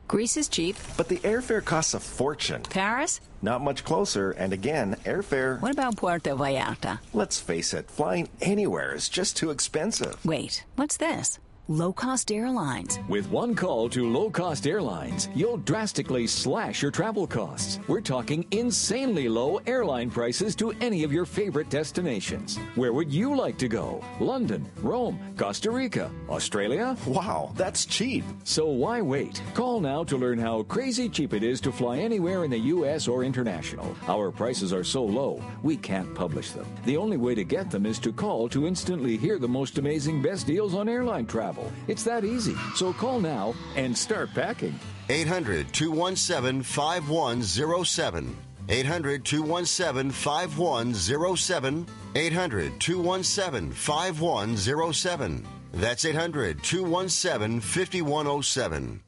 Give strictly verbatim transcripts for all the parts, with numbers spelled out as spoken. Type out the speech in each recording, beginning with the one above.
Greece is cheap. But the airfare costs a fortune. Paris? Not much closer, and again, airfare... What about Puerto Vallarta? Let's face it, flying anywhere is just too expensive. Wait, what's this? Low-cost airlines. With one call to low-cost airlines, you'll drastically slash your travel costs. We're talking insanely low airline prices to any of your favorite destinations. Where would you like to go? London, Rome, Costa Rica, Australia? Wow, that's cheap. So why wait? Call now to learn how crazy cheap it is to fly anywhere in the U S or international. Our prices are so low, we can't publish them. The only way to get them is to call to instantly hear the most amazing best deals on airline travel. It's that easy. So call now and start packing. eight hundred, two one seven, five one zero seven. eight hundred, two one seven, five one zero seven. eight hundred, two one seven, five one zero seven. That's eight hundred, two one seven, five one zero seven.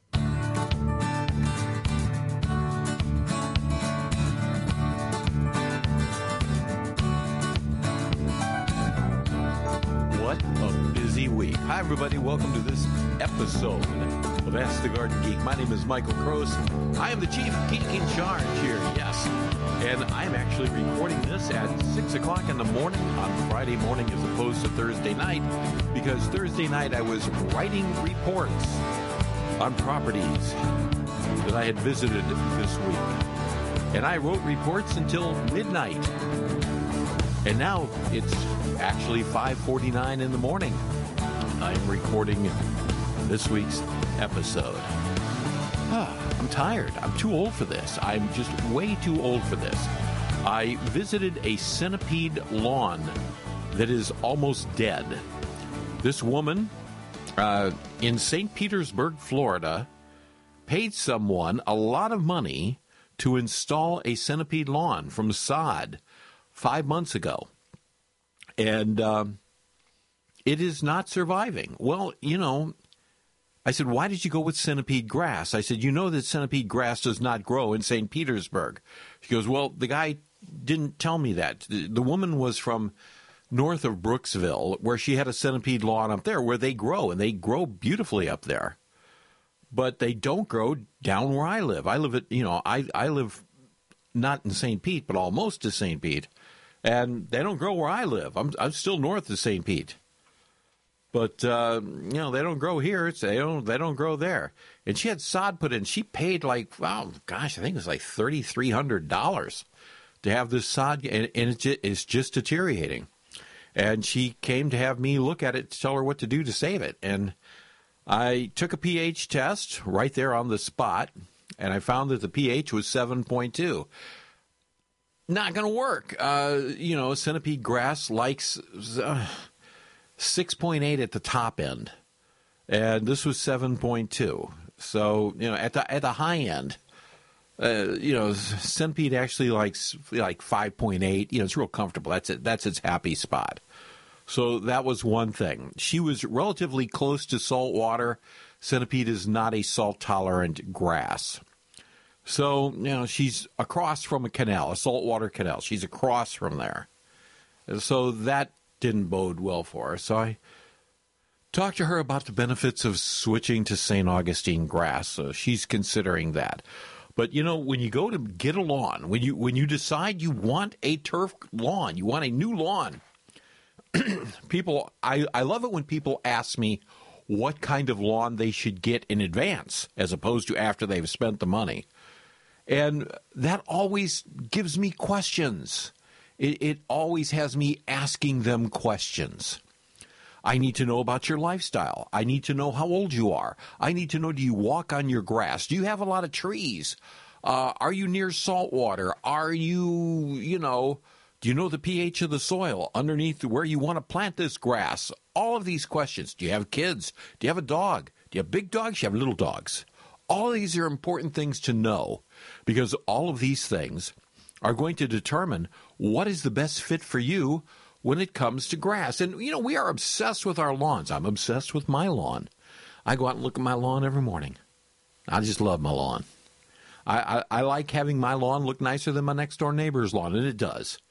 What a busy week. Hi, everybody. Welcome to this episode of Ask the Garden Geek. My name is Michael Cross. I am the chief geek in charge here, yes. And I'm actually recording this at six o'clock in the morning on Friday morning as opposed to Thursday night, because Thursday night I was writing reports on properties that I had visited this week. And I wrote reports until midnight. And now it's actually five forty-nine in the morning. I'm recording this week's episode. Ah, I'm tired. I'm too old for this. I'm just way too old for this. I visited a centipede lawn that is almost dead. This woman uh, in Saint Petersburg, Florida, paid someone a lot of money to install a centipede lawn from sod five months ago. And um, it is not surviving. Well, you know, I said, why did you go with centipede grass? I said, you know that centipede grass does not grow in Saint Petersburg. She goes, well, the guy didn't tell me that. The, the woman was from north of Brooksville, where she had a centipede lawn up there where they grow, and they grow beautifully up there. But they don't grow down where I live. I live at, you know, I, I live not in Saint Pete, but almost to Saint Pete. And they don't grow where I live. I'm I'm still north of Saint Pete. But, uh, you know, they don't grow here. It's, they don't they don't grow there. And she had sod put in. She paid like, wow, gosh, I think it was like three thousand three hundred dollars to have this sod, and, and it's, just, it's just deteriorating. And she came to have me look at it to tell her what to do to save it. And I took a pH test right there on the spot, and I found that the pH was seven point two. Not going to work. Uh, you know, centipede grass likes uh, six point eight at the top end, and this was seven point two. So, you know, at the at the high end, uh, you know, centipede actually likes like five point eight. You know, it's real comfortable. That's it. That's its happy spot. So that was one thing. She was relatively close to salt water. Centipede is not a salt-tolerant grass. So, you know, she's across from a canal, a saltwater canal. She's across from there. So that didn't bode well for her. So I talked to her about the benefits of switching to Saint Augustine grass. So she's considering that. But, you know, when you go to get a lawn, when you when you decide you want a turf lawn, you want a new lawn, people, I, I love it when people ask me what kind of lawn they should get in advance as opposed to after they've spent the money. And that always gives me questions. It, it always has me asking them questions. I need to know about your lifestyle. I need to know how old you are. I need to know, do you walk on your grass? Do you have a lot of trees? Uh, are you near salt water? Are you, you know, do you know the pH of the soil underneath where you want to plant this grass? All of these questions. Do you have kids? Do you have a dog? Do you have big dogs? Do you have little dogs? All of these are important things to know, because all of these things are going to determine what is the best fit for you when it comes to grass. And, you know, we are obsessed with our lawns. I'm obsessed with my lawn. I go out and look at my lawn every morning. I just love my lawn. I, I, I like having my lawn look nicer than my next-door neighbor's lawn, and it does.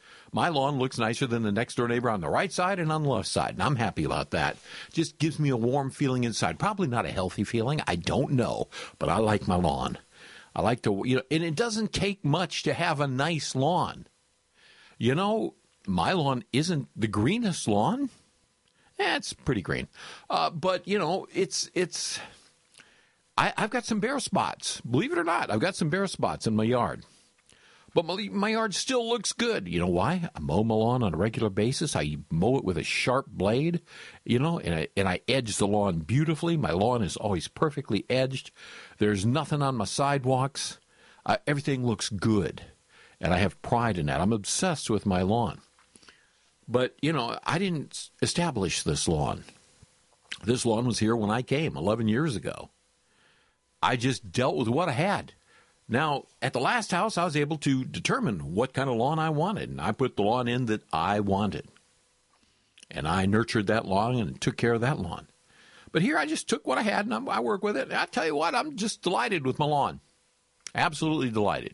My lawn looks nicer than the next door neighbor on the right side and on the left side, and I'm happy about that. Just gives me a warm feeling inside. Probably not a healthy feeling. I don't know, but I like my lawn. I like to, you know, and it doesn't take much to have a nice lawn. You know, my lawn isn't the greenest lawn. Eh, it's pretty green. Uh, but, you know, it's, it's, I, I've got some bare spots. Believe it or not, I've got some bare spots in my yard. But my, my yard still looks good. You know why? I mow my lawn on a regular basis. I mow it with a sharp blade, you know, and I, and I edge the lawn beautifully. My lawn is always perfectly edged. There's nothing on my sidewalks. Uh, everything looks good, and I have pride in that. I'm obsessed with my lawn. But, you know, I didn't establish this lawn. This lawn was here when I came eleven years ago. I just dealt with what I had. Now, at the last house, I was able to determine what kind of lawn I wanted, and I put the lawn in that I wanted. And I nurtured that lawn and took care of that lawn. But here I just took what I had, and I'm, I work with it. And I tell you what, I'm just delighted with my lawn. Absolutely delighted.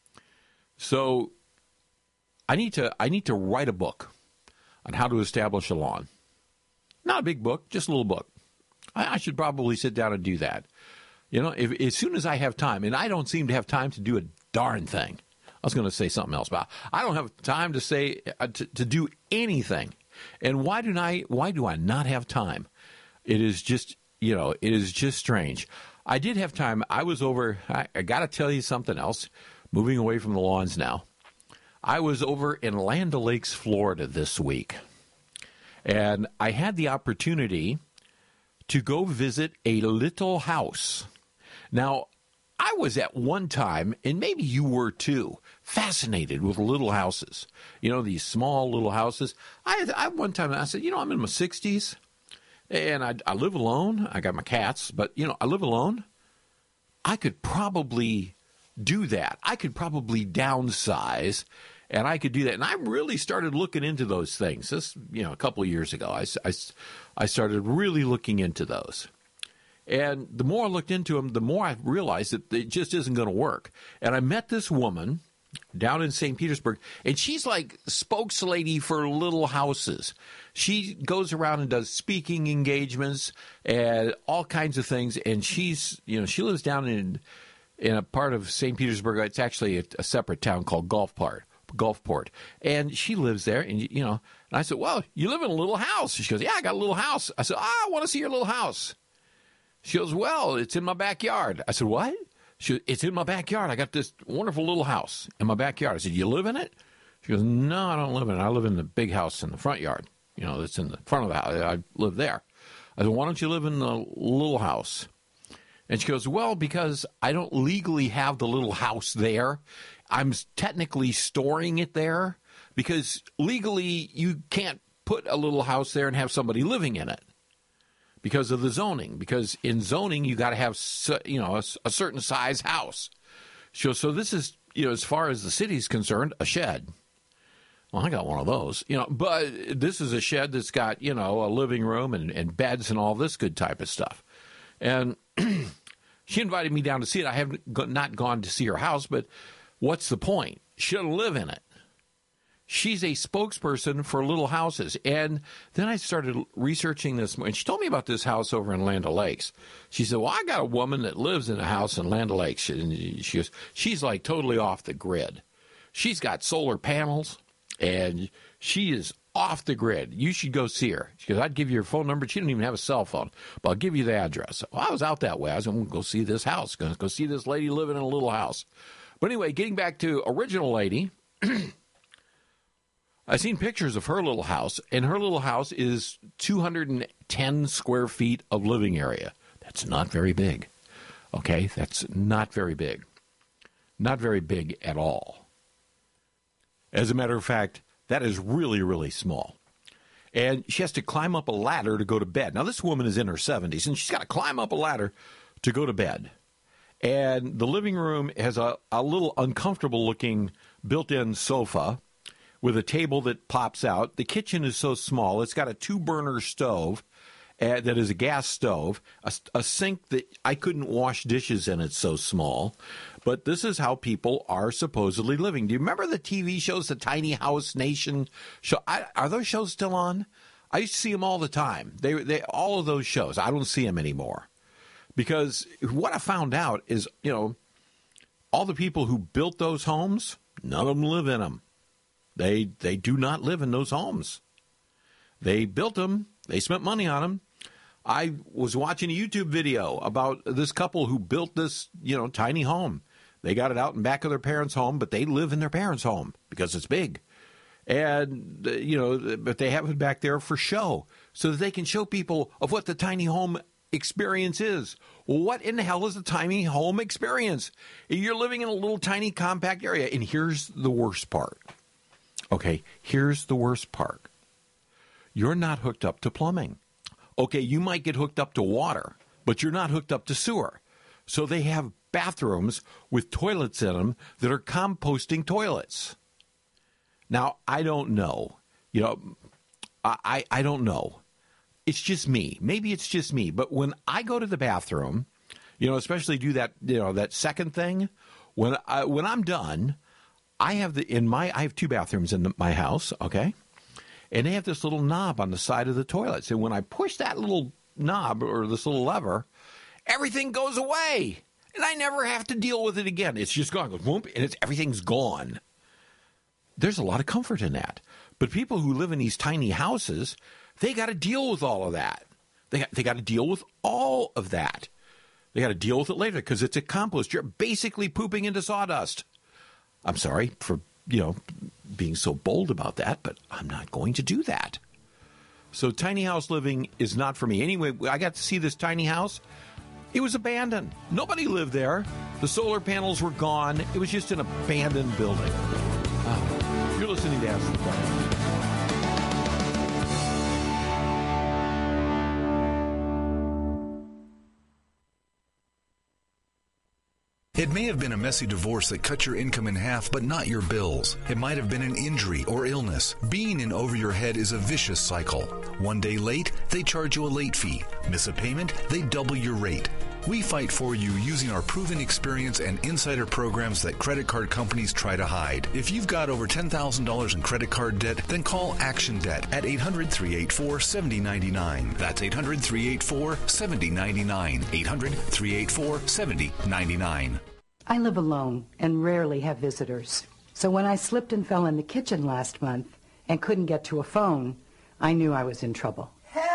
So I need to I need to write a book on how to establish a lawn. Not a big book, just a little book. I, I should probably sit down and do that. You know, if, as soon as I have time, and I don't seem to have time to do a darn thing. I was going to say something else about. I don't have time to say uh, to, to do anything. And why do I? Why do I not have time? It is just, you know, it is just strange. I did have time. I was over. I, I got to tell you something else. Moving away from the lawns now. I was over in Land O'Lakes, Florida this week, and I had the opportunity to go visit a little house. Now, I was at one time, and maybe you were too, fascinated with little houses. You know, these small little houses. I, I one time, I said, you know, I'm in my sixties, and I, I live alone. I got my cats, but, you know, I live alone. I could probably do that. I could probably downsize, and I could do that. And I really started looking into those things. This, you know, a couple of years ago, I, I, I started really looking into those. And the more I looked into them, the more I realized that it just isn't going to work. And I met this woman down in Saint Petersburg, and she's like spokeslady for little houses. She goes around and does speaking engagements and all kinds of things. And she's, you know, she lives down in in a part of Saint Petersburg. It's actually a, a separate town called Gulfport. Gulfport. And she lives there, and, you know, and I said, well, you live in a little house. She goes, yeah, I got a little house. I said, ah, I want to see your little house. She goes, well, it's in my backyard. I said, what? She goes, it's in my backyard. I got this wonderful little house in my backyard. I said, you live in it? She goes, no, I don't live in it. I live in the big house in the front yard. You know, that's in the front of the house. I live there. I said, why don't you live in the little house? And she goes, well, because I don't legally have the little house there. I'm technically storing it there because legally you can't put a little house there and have somebody living in it because of the zoning. Because in zoning, you got to have, you know, a, a certain size house. So, so this is, you know, as far as the city's concerned, a shed. Well, I got one of those, you know, but this is a shed that's got, you know, a living room and, and beds and all this good type of stuff. And she invited me down to see it. I have not gone to see her house, but what's the point? She doesn't live in it. She's a spokesperson for little houses. And then I started researching this, and she told me about this house over in Land O'Lakes. She said, well, I got a woman that lives in a house in Land O'Lakes. And she goes, she's like totally off the grid. She's got solar panels, and she is off the grid. You should go see her. She goes, I'd give you her phone number. She didn't even have a cell phone, but I'll give you the address. Well, I was out that way. I was going to go see this house, going to go see this lady living in a little house. But anyway, getting back to original lady, I've seen pictures of her little house, and her little house is two hundred ten square feet of living area. That's not very big. Okay, that's not very big. Not very big at all. As a matter of fact, that is really, really small. And she has to climb up a ladder to go to bed. Now, this woman is in her seventies, and she's got to climb up a ladder to go to bed. And the living room has a, a little uncomfortable-looking built-in sofa with a table that pops out. The kitchen is so small. It's got a two-burner stove, uh, that is a gas stove, a, a sink that I couldn't wash dishes in, it's so small. But this is how people are supposedly living. Do you remember the T V shows, the Tiny House Nation show? I, are those shows still on? I used to see them all the time. They, they, all of those shows. I don't see them anymore. Because what I found out is, you know, all the people who built those homes, none of them live in them. They, they do not live in those homes. They built them. They spent money on them. I was watching a YouTube video about this couple who built this, you know, tiny home. They got it out in back of their parents' home, but they live in their parents' home because it's big. And, uh, you know, but they have it back there for show so that they can show people of what the tiny home experience is. Well, what in the hell is a tiny home experience? You're living in a little tiny compact area. And here's the worst part. Okay, here's the worst part. You're not hooked up to plumbing. Okay, you might get hooked up to water, but you're not hooked up to sewer. So they have bathrooms with toilets in them that are composting toilets. Now, I don't know. You know, I, I don't know. It's just me. Maybe it's just me. But when I go to the bathroom, you know, especially do that, you know, that second thing, when I, when I'm done, I have the in my I have two bathrooms in the, my house, okay? And they have this little knob on the side of the toilets. And when I push that little knob or this little lever, everything goes away. And I never have to deal with it again. It's just gone. It goes whoop, and it's, everything's gone. There's a lot of comfort in that. But people who live in these tiny houses, they got to deal with all of that. They got, they got to deal with all of that. They got to deal with it later because it's a compost. You're basically pooping into sawdust. I'm sorry for, you know, being so bold about that, but I'm not going to do that. So tiny house living is not for me. Anyway, I got to see this tiny house. It was abandoned. Nobody lived there. The solar panels were gone. It was just an abandoned building. Oh, you're listening to Ask the Question. It may have been a messy divorce that cut your income in half, but not your bills. It might have been an injury or illness. Being in over your head is a vicious cycle. One day late, they charge you a late fee. Miss a payment, they double your rate. We fight for you using our proven experience and insider programs that credit card companies try to hide. If you've got over ten thousand dollars in credit card debt, then call Action Debt at eight hundred, three eight four, seven zero nine nine. That's eight hundred, three eight four, seven zero nine nine. eight hundred, three eight four, seven zero nine nine. I live alone and rarely have visitors. So when I slipped and fell in the kitchen last month and couldn't get to a phone, I knew I was in trouble.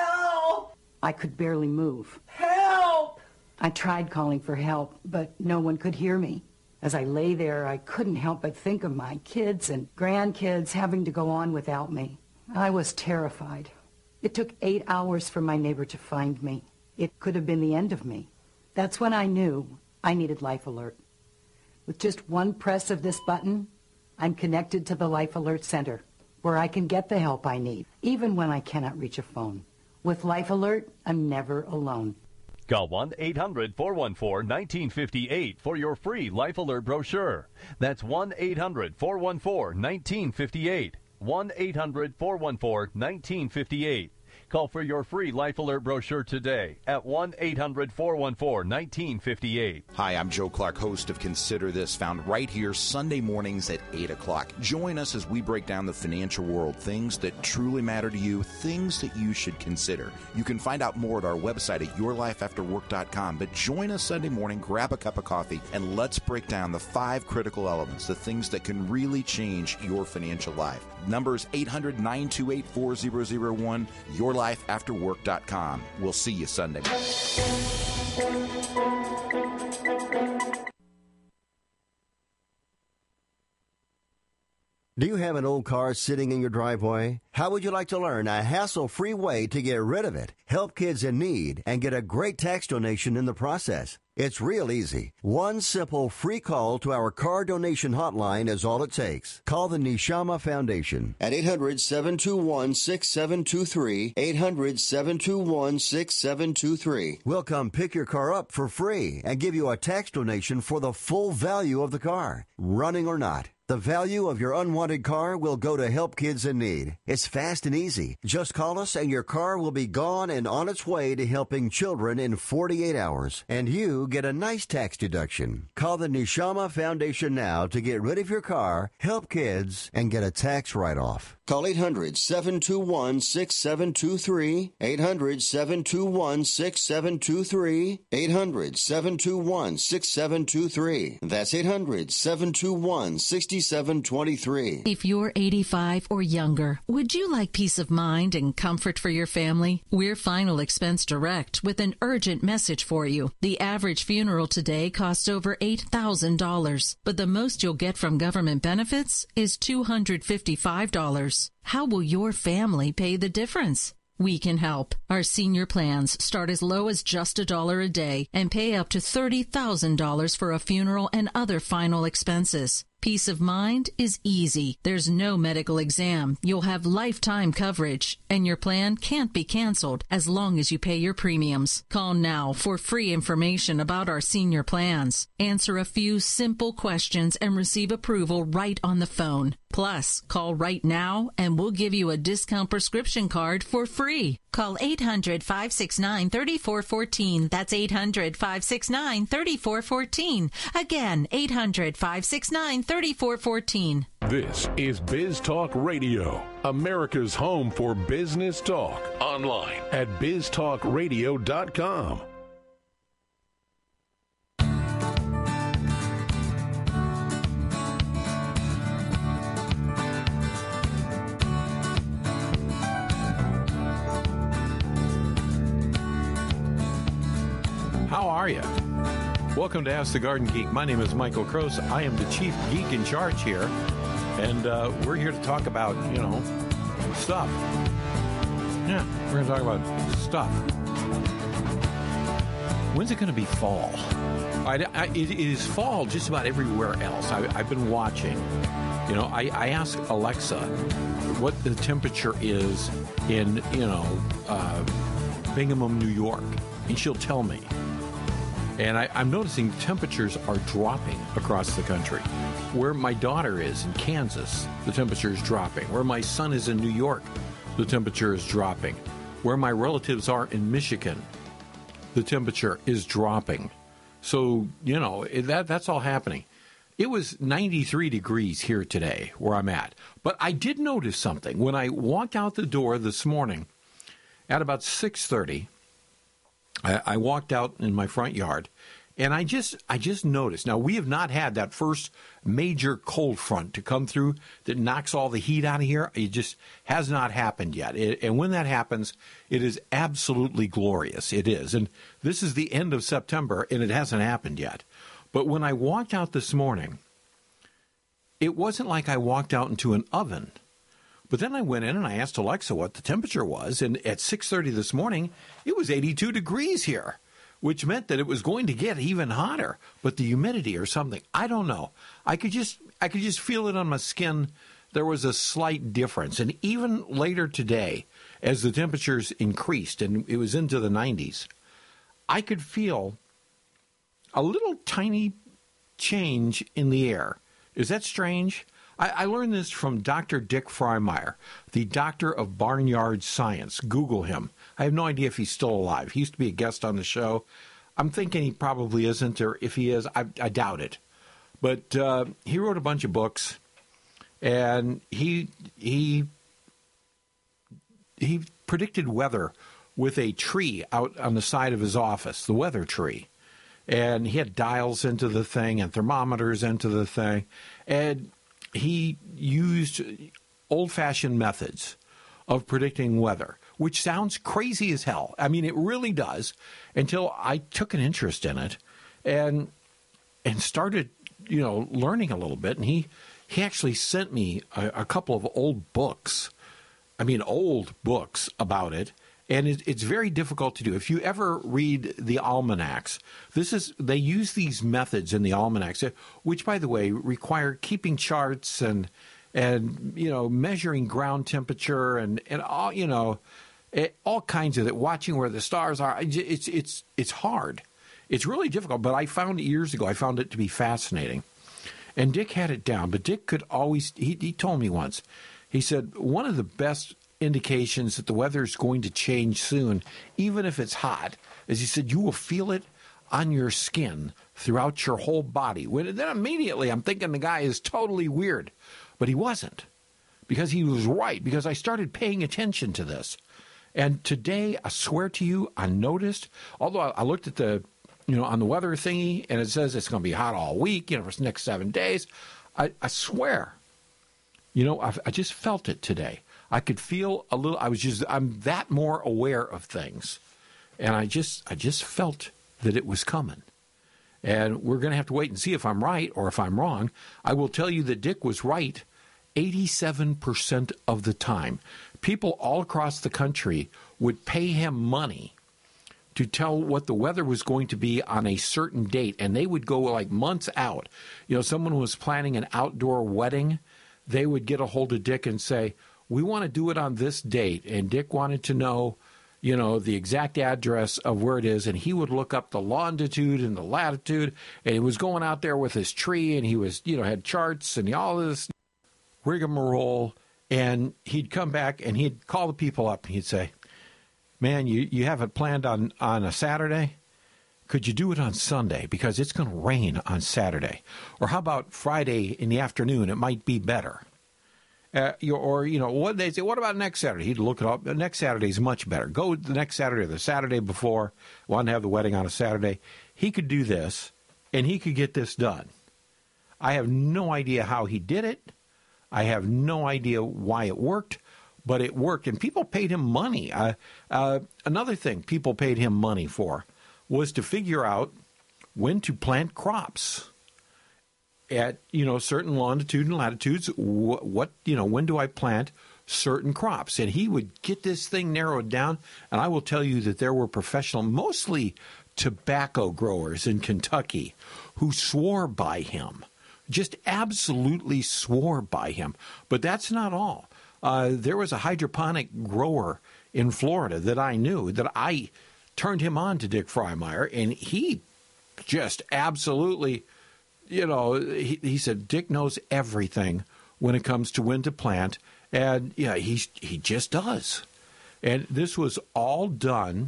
Help! I could barely move. Help! I tried calling for help, but no one could hear me. As I lay there, I couldn't help but think of my kids and grandkids having to go on without me. I was terrified. It took eight hours for my neighbor to find me. It could have been the end of me. That's when I knew I needed Life Alert. With just one press of this button, I'm connected to the Life Alert Center, where I can get the help I need, even when I cannot reach a phone. With Life Alert, I'm never alone. Call one eight hundred, four one four, one nine five eight for your free Life Alert brochure. That's one eight hundred, four one four, one nine five eight. one eight hundred, four one four, one nine five eight. Call for your free Life Alert brochure today at one eight hundred, four one four, one nine five eight. Hi, I'm Joe Clark, host of Consider This, found right here Sunday mornings at eight o'clock. Join us as we break down the financial world, things that truly matter to you, things that you should consider. You can find out more at our website at your life after work dot com, but join us Sunday morning, grab a cup of coffee, and let's break down the five critical elements, the things that can really change your financial life. Number is eight hundred, nine two eight, four zero zero one, your life after work dot com. We'll see you Sunday. Do you have an old car sitting in your driveway? How would you like to learn a hassle-free way to get rid of it, help kids in need, and get a great tax donation in the process? It's real easy. One simple free call to our car donation hotline is all it takes. Call the Neshama Foundation at eight hundred, seven two one, six seven two three, eight hundred, seven two one, six seven two three. We'll come pick your car up for free and give you a tax donation for the full value of the car, running or not. The value of your unwanted car will go to help kids in need. It's fast and easy. Just call us and your car will be gone and on its way to helping children in forty-eight hours. And you get a nice tax deduction. Call the Neshama Foundation now to get rid of your car, help kids, and get a tax write-off. Call eight hundred, seven two one, six seven two three, eight hundred, seven two one, six seven two three, eight hundred, seven two one, six seven two three. That's eight hundred, seven two one, six seven two three. If you're eighty-five or younger, would you like peace of mind and comfort for your family? We're Final Expense Direct with an urgent message for you. The average funeral today costs over eight thousand dollars, but the most you'll get from government benefits is two hundred fifty-five dollars. How will your family pay the difference? We can help. Our senior plans start as low as just a dollar a day and pay up to thirty thousand dollars for a funeral and other final expenses. Peace of mind is easy. There's no medical exam. You'll have lifetime coverage, and your plan can't be canceled as long as you pay your premiums. Call now for free information about our senior plans. Answer a few simple questions and receive approval right on the phone. Plus, call right now and we'll give you a discount prescription card for free. Call eight hundred, five six nine, three four one four. That's eight hundred, five six nine, three four one four. Again, eight hundred, five six nine, three four one four. This is Biz Talk Radio, America's home for business talk. Online at biz talk radio dot com. How are you? Welcome to Ask the Garden Geek. My name is Michael Kroos. I am the chief geek in charge here, and uh, we're here to talk about, you know, stuff. Yeah, we're going to talk about stuff. When's it going to be fall? I, I, it, it is fall just about everywhere else. I, I've been watching. You know, I, I ask Alexa what the temperature is in, you know, uh, Binghamton, New York, and she'll tell me. And I, I'm noticing temperatures are dropping across the country. Where my daughter is in Kansas, the temperature is dropping. Where my son is in New York, the temperature is dropping. Where my relatives are in Michigan, the temperature is dropping. So, you know, that that's all happening. It was ninety-three degrees here today where I'm at. But I did notice something. When I walked out the door this morning at about six thirty, I, I walked out in my front yard, and I just I just noticed. Now, we have not had that first major cold front to come through that knocks all the heat out of here. It just has not happened yet. It, and when that happens, it is absolutely glorious. It is. And this is the end of September, and it hasn't happened yet. But when I walked out this morning, it wasn't like I walked out into an oven. But then I went in and I asked Alexa what the temperature was, and at six thirty this morning, it was eighty-two degrees here, which meant that it was going to get even hotter. But the humidity or something, I don't know. I could just I could just feel it on my skin. There was a slight difference. And even later today, as the temperatures increased and it was into the nineties, I could feel a little tiny change in the air. Is that strange? I, I learned this from Doctor Dick Freimeyer, the doctor of barnyard science. Google him. I have no idea if he's still alive. He used to be a guest on the show. I'm thinking he probably isn't, or if he is, I, I doubt it. But uh, he wrote a bunch of books, and he he he predicted weather with a tree out on the side of his office, the weather tree. And he had dials into the thing and thermometers into the thing. And he used old-fashioned methods of predicting weather, which sounds crazy as hell. I mean, it really does, until I took an interest in it and and started, you know, learning a little bit. And he, he actually sent me a, a couple of old books, I mean, old books about it. And it, it's very difficult to do. If you ever read the almanacs, this is they use these methods in the almanacs, which, by the way, require keeping charts and and you know measuring ground temperature and and all you know all kinds of it. Watching where the stars are. It's it's it's hard. It's really difficult. But I found it years ago. I found it to be fascinating. And Dick had it down. But Dick could always. He, he told me once. He said one of the best indications that the weather is going to change soon, even if it's hot, as he said, you will feel it on your skin throughout your whole body. When, then immediately I'm thinking the guy is totally weird, but he wasn't, because he was right, because I started paying attention to this. And today, I swear to you, I noticed, although I, I looked at the, you know, on the weather thingy, and it says it's going to be hot all week, you know, for the next seven days, I, I swear, you know, I, I just felt it today. I could feel a little, I was just, I'm that more aware of things. And I just, I just felt that it was coming. And we're going to have to wait and see if I'm right or if I'm wrong. I will tell you that Dick was right eighty-seven percent of the time. People all across the country would pay him money to tell what the weather was going to be on a certain date. And they would go like months out. You know, someone was planning an outdoor wedding. They would get a hold of Dick and say, we want to do it on this date. And Dick wanted to know, you know, the exact address of where it is. And he would look up the longitude and the latitude. And he was going out there with his tree. And he was, you know, had charts and all this rigmarole. And he'd come back and he'd call the people up. And he'd say, man, you, you have it planned on, on a Saturday? Could you do it on Sunday? Because it's going to rain on Saturday. Or how about Friday in the afternoon? It might be better. Uh, you, or, you know, what they say, what about next Saturday? He'd look it up. The next Saturday is much better. Go the next Saturday or the Saturday before. Want to have the wedding on a Saturday. He could do this, and he could get this done. I have no idea how he did it. I have no idea why it worked, but it worked. And people paid him money. Uh, uh, another thing people paid him money for was to figure out when to plant crops at, you know, certain longitude and latitudes. What, what, you know, when do I plant certain crops? And he would get this thing narrowed down. And I will tell you that there were professional, mostly tobacco growers in Kentucky, who swore by him, just absolutely swore by him. But that's not all. Uh, there was a hydroponic grower in Florida that I knew that I turned him on to Dick Freimeyer, and he just absolutely, you know, he, he said, Dick knows everything when it comes to when to plant, and yeah, he, he just does. And this was all done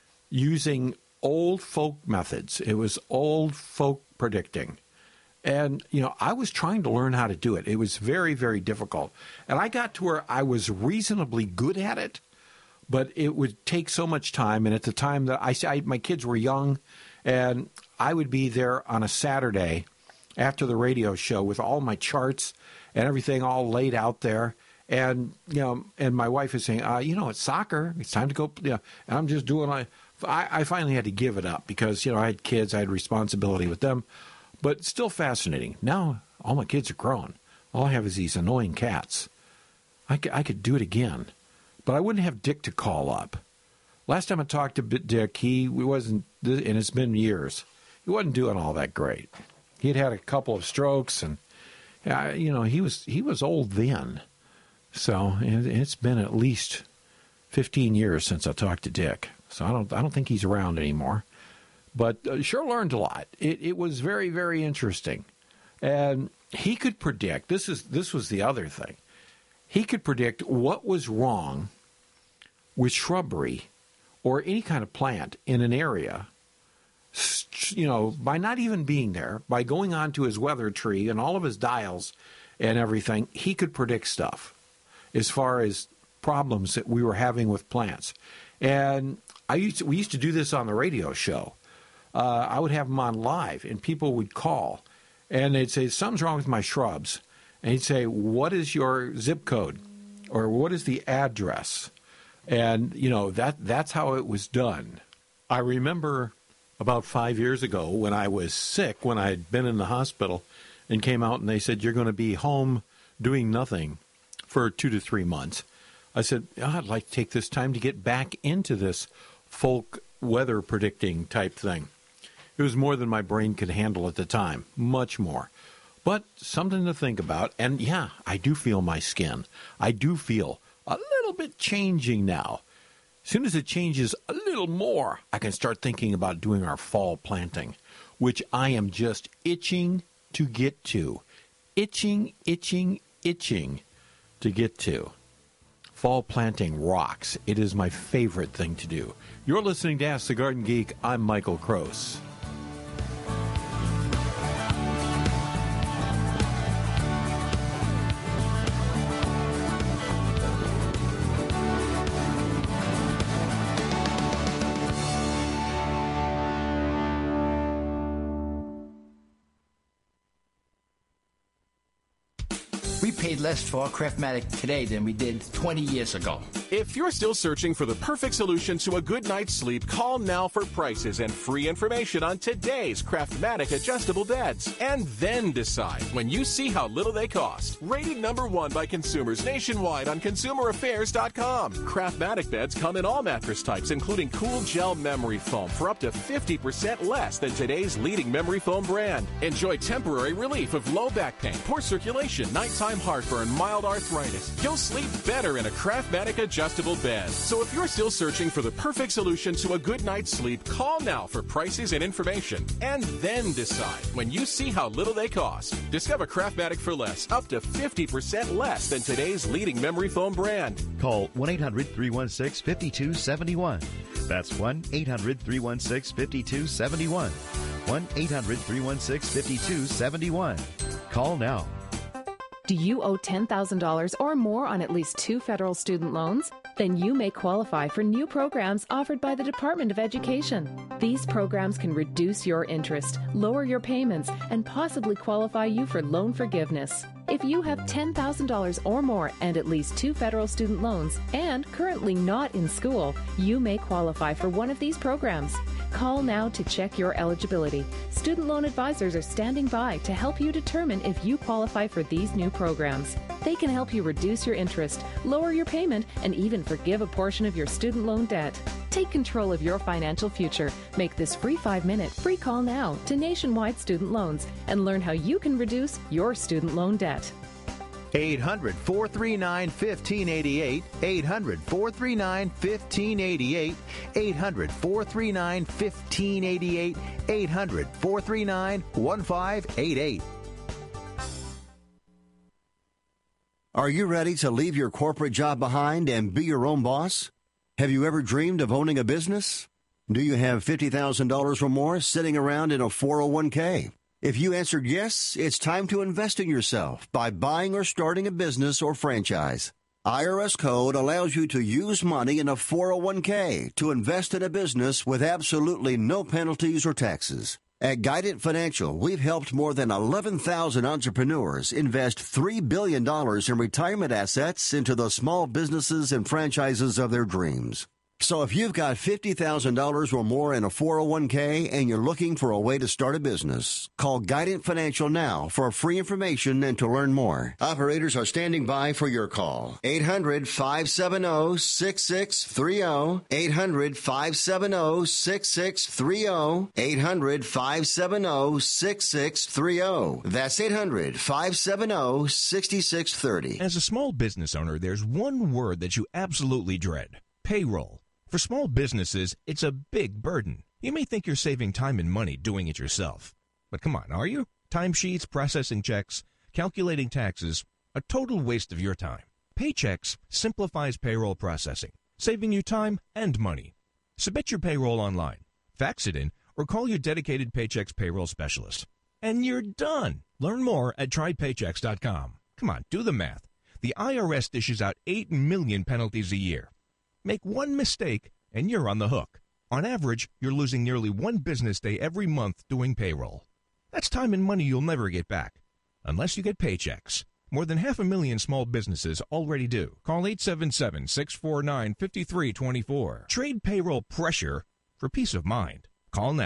using old folk methods. It was old folk predicting. And, you know, I was trying to learn how to do it. It was very, very difficult. And I got to where I was reasonably good at it, but it would take so much time. And at the time that I, I my kids were young, and I would be there on a Saturday after the radio show with all my charts and everything all laid out there. And, you know, and my wife is saying, uh, you know, it's soccer. It's time to go. You know, and I'm just doing, I, I finally had to give it up because, you know, I had kids. I had responsibility with them. But still fascinating. Now all my kids are grown. All I have is these annoying cats. I could, I could do it again. But I wouldn't have Dick to call up. Last time I talked to Dick, he wasn't, and it's been years, he wasn't doing all that great. He had had a couple of strokes, and, uh, you know, he was he was old then. So it's been at least fifteen years since I talked to Dick. So I don't I don't think he's around anymore. But uh, sure learned a lot. It, it was very, very interesting. And he could predict, this is this was the other thing, he could predict what was wrong with shrubbery or any kind of plant in an area, you know, by not even being there, by going onto his weather tree and all of his dials and everything, he could predict stuff as far as problems that we were having with plants. And I used to, we used to do this on the radio show. Uh, I would have him on live, and people would call, and they'd say, something's wrong with my shrubs. And he'd say, what is your zip code? Or what is the address? And, you know, that that's how it was done. I remember about five years ago when I was sick, when I had been in the hospital, and came out and they said, you're going to be home doing nothing for two to three months. I said, oh, I'd like to take this time to get back into this folk weather predicting type thing. It was more than my brain could handle at the time, much more. But something to think about, and yeah, I do feel my skin. I do feel a little bit changing now. As soon as it changes a little more, I can start thinking about doing our fall planting, which I am just itching to get to. Itching, itching, itching to get to. Fall planting rocks. It is my favorite thing to do. You're listening to Ask the Garden Geek. I'm Michael Kroos. We paid less for our Craftmatic today than we did twenty years ago. If you're still searching for the perfect solution to a good night's sleep, call now for prices and free information on today's Craftmatic adjustable beds. And then decide when you see how little they cost. Rated number one by consumers nationwide on consumer affairs dot com. Craftmatic beds come in all mattress types, including cool gel memory foam for up to fifty percent less than today's leading memory foam brand. Enjoy temporary relief of low back pain, poor circulation, nighttime heartburn, mild arthritis. You'll sleep better in a Craftmatic adjustable bed. So if you're still searching for the perfect solution to a good night's sleep, call now for prices and information. And then decide when you see how little they cost. Discover Craftmatic for less, up to fifty percent less than today's leading memory foam brand. Call one eight hundred three one six five two seven one. That's one eight hundred three one six five two seven one. one eight hundred three one six five two seven one. Call now. Do you owe ten thousand dollars or more on at least two federal student loans? Then you may qualify for new programs offered by the Department of Education. These programs can reduce your interest, lower your payments, and possibly qualify you for loan forgiveness. If you have ten thousand dollars or more and at least two federal student loans and currently not in school, you may qualify for one of these programs. Call now to check your eligibility. Student loan advisors are standing by to help you determine if you qualify for these new programs. They can help you reduce your interest, lower your payment, and even forgive a portion of your student loan debt. Take control of your financial future. Make this free five-minute free call now to Nationwide Student Loans and learn how you can reduce your student loan debt. eight hundred four three nine one five eight eight, eight hundred four three nine one five eight eight, eight hundred four three nine one five eight eight, eight hundred four three nine one five eight eight. Are you ready to leave your corporate job behind and be your own boss? Have you ever dreamed of owning a business? Do you have fifty thousand dollars or more sitting around in a four oh one k? If you answered yes, it's time to invest in yourself by buying or starting a business or franchise. I R S Code allows you to use money in a four oh one k to invest in a business with absolutely no penalties or taxes. At Guidant Financial, we've helped more than eleven thousand entrepreneurs invest three billion dollars in retirement assets into the small businesses and franchises of their dreams. So if you've got fifty thousand dollars or more in a four oh one k and you're looking for a way to start a business, call Guidant Financial now for free information and to learn more. Operators are standing by for your call. eight hundred five seven zero six six three zero, eight hundred five seven zero six six three zero, eight hundred five seven zero six six three zero. That's eight hundred five seven zero six six three zero. As a small business owner, there's one word that you absolutely dread: payroll. For small businesses, it's a big burden. You may think you're saving time and money doing it yourself. But come on, are you? Timesheets, processing checks, calculating taxes, a total waste of your time. Paychex simplifies payroll processing, saving you time and money. Submit your payroll online, fax it in, or call your dedicated Paychex payroll specialist. And you're done. Learn more at try paychex dot com. Come on, do the math. The I R S dishes out eight million penalties a year. Make one mistake, and you're on the hook. On average, you're losing nearly one business day every month doing payroll. That's time and money you'll never get back, unless you get Paychex. More than half a million small businesses already do. Call eight seven seven, six four nine, five three two four. Trade payroll pressure for peace of mind. Call now.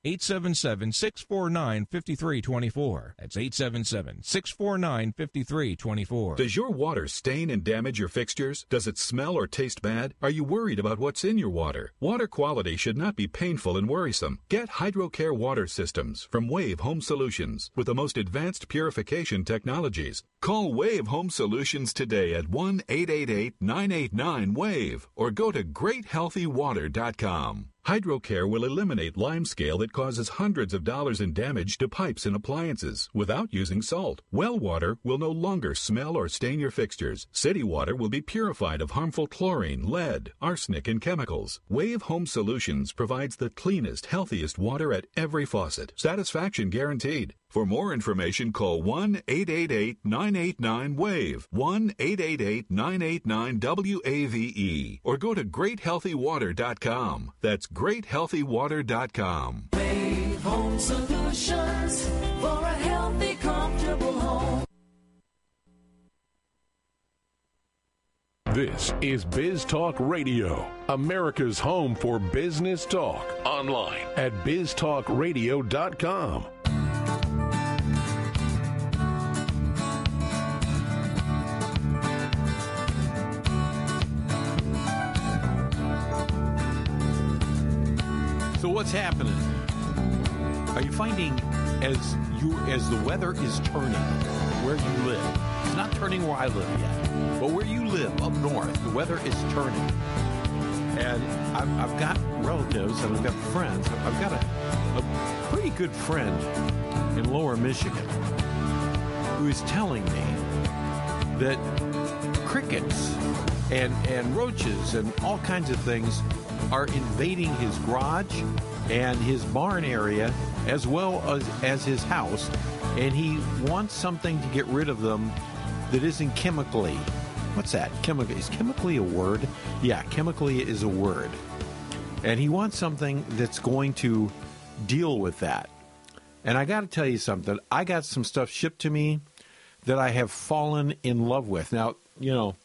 eight seven seven, six four nine, five three two four. That's eight seven seven, six four nine, five three two four. Does your water stain and damage your fixtures? Does it smell or taste bad? Are you worried about what's in your water? Water quality should not be painful and worrisome. Get HydroCare water systems from Wave Home Solutions with the most advanced purification technologies. Call Wave Home Solutions today at one eight eight eight, nine eight nine, WAVE or go to great healthy water dot com. HydroCare will eliminate limescale that causes hundreds of dollars in damage to pipes and appliances without using salt. Well water will no longer smell or stain your fixtures. City water will be purified of harmful chlorine, lead, arsenic, and chemicals. Wave Home Solutions provides the cleanest, healthiest water at every faucet. Satisfaction guaranteed. For more information, call one eight eight eight, nine eight nine, WAVE, one eight eight eight, nine eight nine, W A V E, or go to great healthy water dot com. That's great healthy water dot com. Wave Home Solutions for a healthy, comfortable home. This is Biz Talk Radio, America's home for business talk. Online at biz talk radio dot com. So what's happening? Are you finding as you as the weather is turning where you live? It's not turning where I live yet, but where you live up north, the weather is turning. And I've, I've got relatives and I've got friends. I've got a, a pretty good friend in Lower Michigan who is telling me that crickets and and roaches and all kinds of things are invading his garage and his barn area as well as, as his house, and he wants something to get rid of them that isn't chemically. What's that? Chemical is chemically a word? Yeah, chemically is a word. And he wants something that's going to deal with that. And I got to tell you something. I got some stuff shipped to me that I have fallen in love with. Now, you know,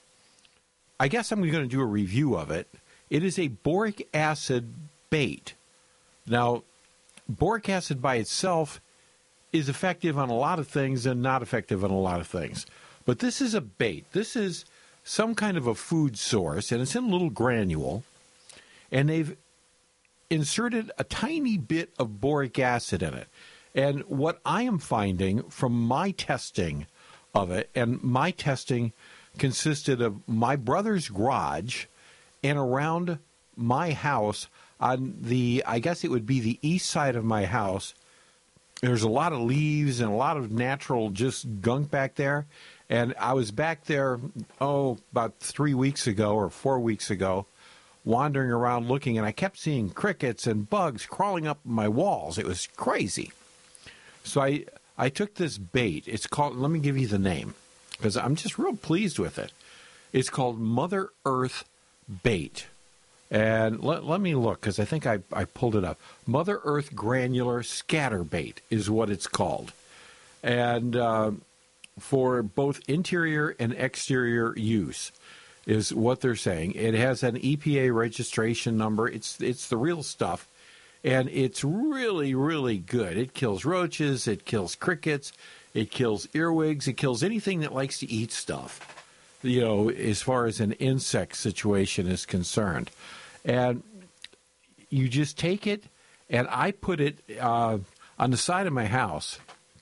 I guess I'm going to do a review of it. It is a boric acid bait. Now, boric acid by itself is effective on a lot of things and not effective on a lot of things. But this is a bait. This is some kind of a food source, and it's in a little granule. And they've inserted a tiny bit of boric acid in it. And what I am finding from my testing of it, and my testing consisted of my brother's garage and around my house on the, I guess it would be the east side of my house. There's a lot of leaves and a lot of natural just gunk back there. And I was back there, oh, about three weeks ago or four weeks ago, wandering around looking, and I kept seeing crickets and bugs crawling up my walls. It was crazy. So I, I took this bait. It's called, let me give you the name, because I'm just real pleased with it. It's called Mother Earth Bait. And let, let me look, because I think I, I pulled it up. Mother Earth Granular Scatter Bait is what it's called. And uh, for both interior and exterior use is what they're saying. It has an E P A registration number. It's it's the real stuff. And it's really, really good. It kills roaches. It kills crickets. It kills earwigs. It kills anything that likes to eat stuff, you know, as far as an insect situation is concerned. And you just take it, and I put it uh, on the side of my house.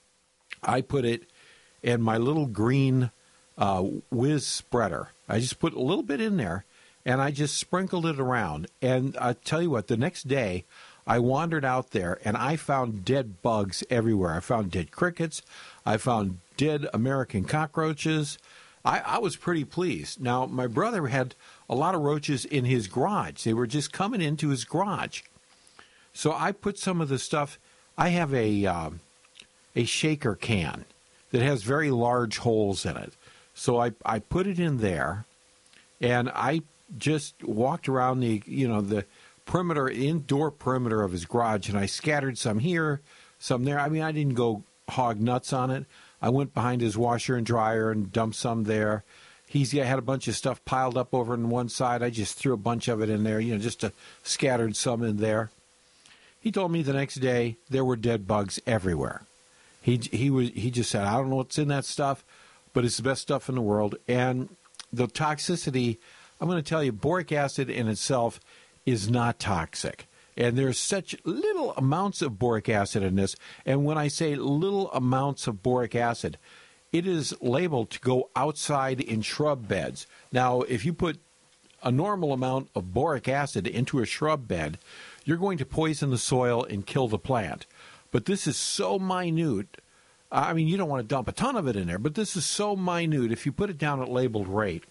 I put it in my little green uh, whiz spreader. I just put a little bit in there, and I just sprinkled it around. And I tell you what, the next day, I wandered out there, and I found dead bugs everywhere. I found dead crickets. I found dead American cockroaches. I, I was pretty pleased. Now, my brother had a lot of roaches in his garage. They were just coming into his garage. So I put some of the stuff. I have a uh, a shaker can that has very large holes in it. So I, I put it in there, and I just walked around the, you know, the perimeter, indoor perimeter of his garage, and I scattered some here, some there. I mean, I didn't go hog nuts on it. I went behind his washer and dryer and dumped some there. He's had a bunch of stuff piled up over on one side. I just threw a bunch of it in there, you know, just to, scattered some in there. He told me the next day there were dead bugs everywhere. He he was he just said, I don't know what's in that stuff, but it's the best stuff in the world. And the toxicity, I'm going to tell you, boric acid in itself is not toxic. And there's such little amounts of boric acid in this. And when I say little amounts of boric acid, it is labeled to go outside in shrub beds. Now, if you put a normal amount of boric acid into a shrub bed, you're going to poison the soil and kill the plant. But this is so minute. I mean, you don't want to dump a ton of it in there, but this is so minute. If you put it down at labeled rate,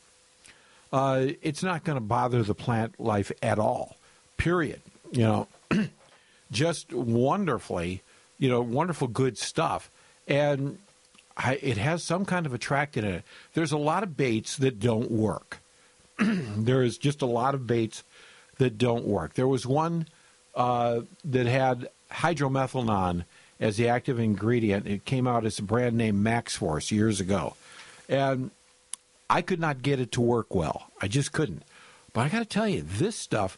uh, it's not going to bother the plant life at all, period. You know, just wonderfully, you know, wonderful good stuff. And I, it has some kind of attractant in it. There's a lot of baits that don't work. There is just a lot of baits that don't work. There was one uh, that had hydromethanon as the active ingredient. It came out as a brand name MaxForce years ago. And I could not get it to work well. I just couldn't. But I got to tell you, this stuff,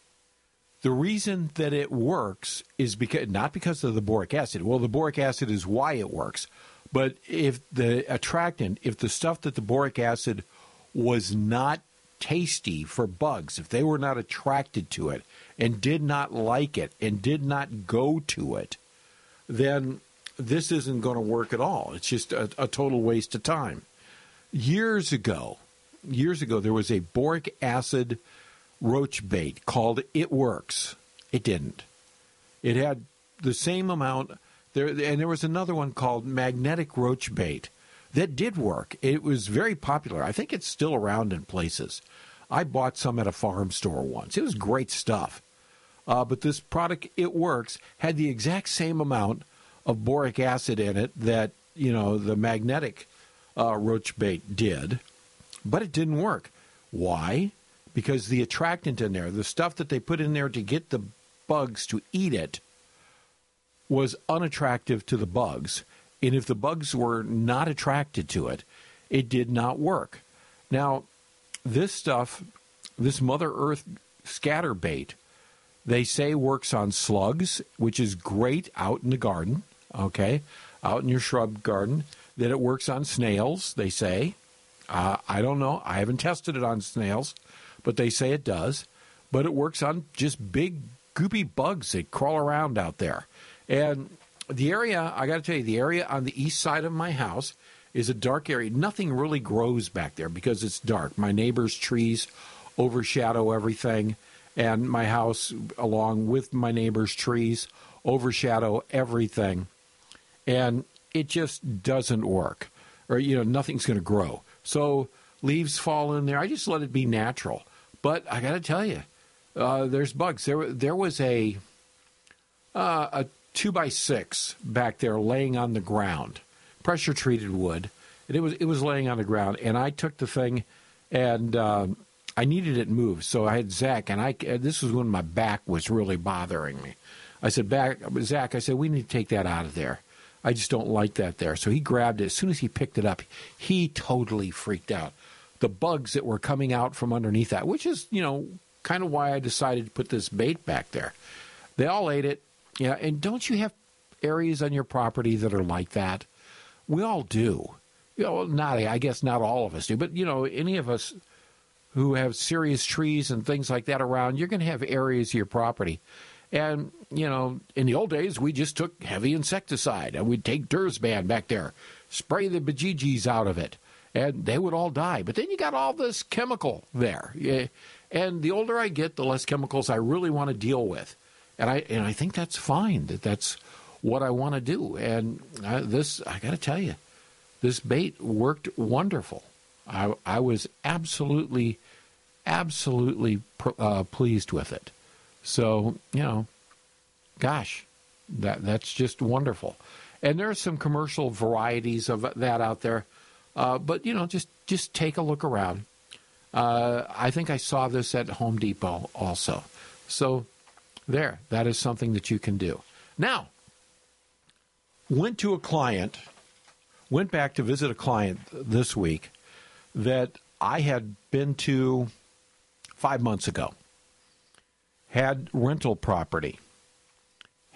the reason that it works is because not because of the boric acid. Well, the boric acid is why it works. But if the attractant, if the stuff that the boric acid was not tasty for bugs, if they were not attracted to it and did not like it and did not go to it, then this isn't going to work at all. It's just a, a total waste of time. Years ago, years ago, there was a boric acid roach bait called It Works. It didn't. It had the same amount there, and there was another one called Magnetic Roach Bait that did work. It was very popular. I think it's still around in places. I bought some at a farm store once. It was great stuff. Uh, but this product, It Works, had the exact same amount of boric acid in it that, you know, the magnetic uh, roach bait did, but it didn't work. Why? Because the attractant in there, the stuff that they put in there to get the bugs to eat it, was unattractive to the bugs. And if the bugs were not attracted to it, it did not work. Now, this stuff, this Mother Earth scatter bait, they say works on slugs, which is great out in the garden, okay, out in your shrub garden. That it works on snails, they say. Uh, I don't know. I haven't tested it on snails, but they say it does. But it works on just big, goopy bugs that crawl around out there. And the area, I got to tell you, the area on the east side of my house is a dark area. Nothing really grows back there because it's dark. My neighbor's trees overshadow everything, and my house, along with my neighbor's trees, overshadow everything. And it just doesn't work. Or, you know, nothing's going to grow. So leaves fall in there. I just let it be natural. But I got to tell you, uh, there's bugs. There, there was a uh, a two by six back there laying on the ground, pressure treated wood, and it was it was laying on the ground. And I took the thing, and um, I needed it moved. So I had Zach, and I this was when my back was really bothering me. I said, back, Zach, I said, we need to take that out of there. I just don't like that there. So he grabbed it. As soon as he picked it up, he totally freaked out. The bugs that were coming out from underneath that, which is, you know, kind of why I decided to put this bait back there. They all ate it. Yeah, and don't you have areas on your property that are like that? We all do. You know, not, I guess not all of us do, but, you know, any of us who have serious trees and things like that around, you're going to have areas of your property. And, you know, in the old days, we just took heavy insecticide, and we'd take Dursban back there, spray the bejeejees out of it, and they would all die. But then you got all this chemical there. Yeah. And the older I get, the less chemicals I really want to deal with. And I and I think that's fine, that that's what I want to do. And I, this, I got to tell you, this bait worked wonderful. I, I was absolutely, absolutely uh, pleased with it. So, you know, gosh, that that's just wonderful. And there are some commercial varieties of that out there. Uh, but, you know, just, just take a look around. Uh, I think I saw this at Home Depot also. So there, that is something that you can do. Now, went to a client, went back to visit a client this week that I had been to five months ago. Had rental property.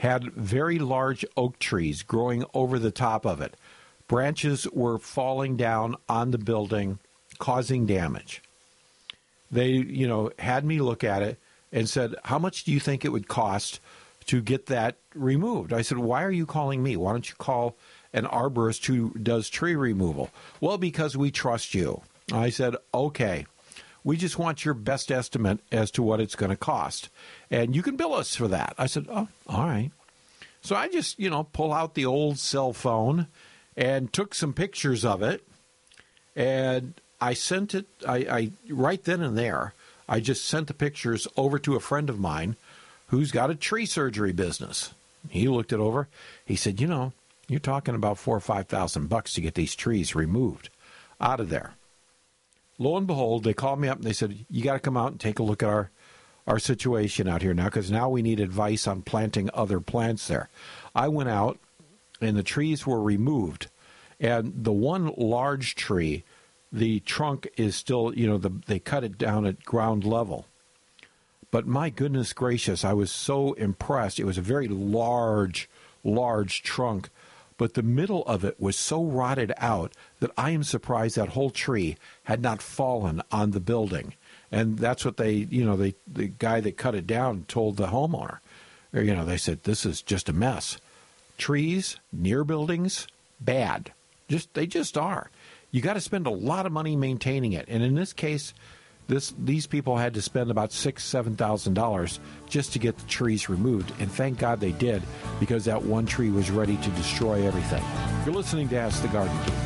had very large oak trees growing over the top of it. Branches were falling down on the building, causing damage. They, you know, had me look at it and said, how much do you think it would cost to get that removed? I said, why are you calling me? Why don't you call an arborist who does tree removal? Well, because we trust you. I said, okay. We just want your best estimate as to what it's going to cost. And you can bill us for that. I said, oh, all right. So I just, you know, pull out the old cell phone and took some pictures of it. And I sent it, I, I right then and there, I just sent the pictures over to a friend of mine who's got a tree surgery business. He looked it over. He said, you know, you're talking about four or five thousand bucks to get these trees removed out of there. Lo and behold, they called me up and they said, you got to come out and take a look at our, our situation out here now, because now we need advice on planting other plants there. I went out and the trees were removed. And the one large tree, the trunk is still, you know, the, they cut it down at ground level. But my goodness gracious, I was so impressed. It was a very large, large trunk. But the middle of it was so rotted out that I am surprised that whole tree had not fallen on the building. And that's what they, you know, they, the guy that cut it down told the homeowner. Or, you know, they said, this is just a mess. Trees near buildings, bad. Just they just are. You got to spend a lot of money maintaining it. And in this case, this these people had to spend about six, seven thousand dollars just to get the trees removed. And thank God they did, because that one tree was ready to destroy everything. You're listening to Ask the Garden Geek.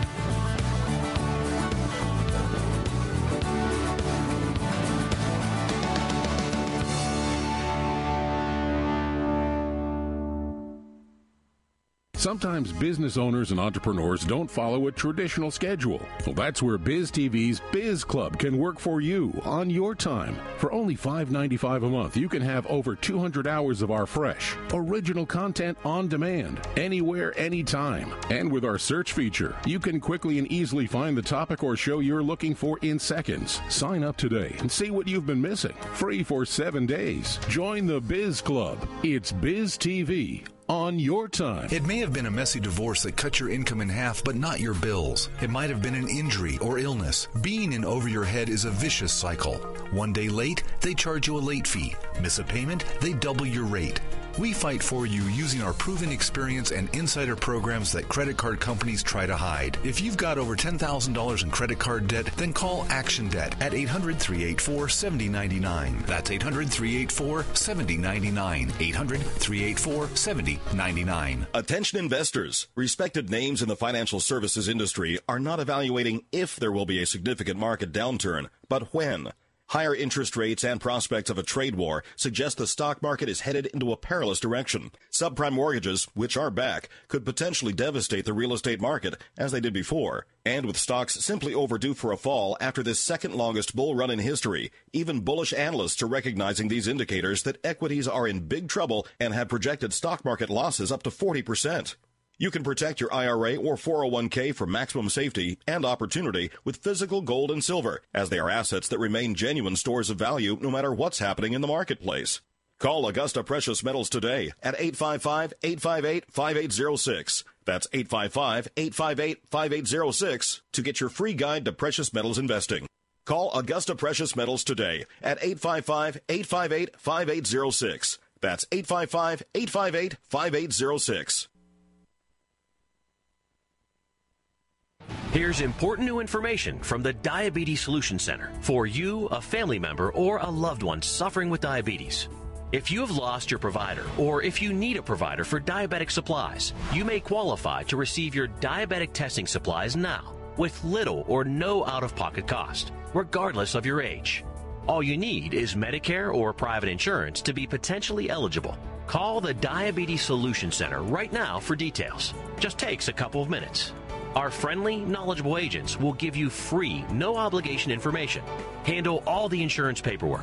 Sometimes business owners and entrepreneurs don't follow a traditional schedule. Well, that's where Biz T V's Biz Club can work for you on your time. For only five dollars and ninety-five cents a month, you can have over two hundred hours of our fresh, original content on demand, anywhere, anytime. And with our search feature, you can quickly and easily find the topic or show you're looking for in seconds. Sign up today and see what you've been missing. Free for seven days. Join the Biz Club. It's Biz T V. On your time. It may have been a messy divorce that cut your income in half, but not your bills. It might have been an injury or illness. Being in over your head is a vicious cycle. One day late, they charge you a late fee. Miss a payment, they double your rate. We fight for you using our proven experience and insider programs that credit card companies try to hide. If you've got over ten thousand dollars in credit card debt, then call Action Debt at eight hundred, three eight four, seven zero nine nine. That's eight hundred, three eight four, seven zero nine nine. eight hundred, three eight four, seven zero nine nine. Attention investors. Respected names in the financial services industry are not evaluating if there will be a significant market downturn, but when. Higher interest rates and prospects of a trade war suggest the stock market is headed into a perilous direction. Subprime mortgages, which are back, could potentially devastate the real estate market, as they did before. And with stocks simply overdue for a fall after this second longest bull run in history, even bullish analysts are recognizing these indicators that equities are in big trouble and have projected stock market losses up to forty percent. You can protect your I R A or four oh one k for maximum safety and opportunity with physical gold and silver, as they are assets that remain genuine stores of value no matter what's happening in the marketplace. Call Augusta Precious Metals today at eight five five, eight five eight, five eight zero six. That's eight five five, eight five eight, five eight zero six to get your free guide to precious metals investing. Call Augusta Precious Metals today at eight five five, eight five eight, five eight zero six. That's eight five five, eight five eight, five eight zero six. Here's important new information from the Diabetes Solution Center for you, a family member, or a loved one suffering with diabetes. If you have lost your provider, or if you need a provider for diabetic supplies, you may qualify to receive your diabetic testing supplies now with little or no out-of-pocket cost, regardless of your age. All you need is Medicare or private insurance to be potentially eligible. Call the Diabetes Solution Center right now for details. Just takes a couple of minutes. Our friendly, knowledgeable agents will give you free, no-obligation information, handle all the insurance paperwork,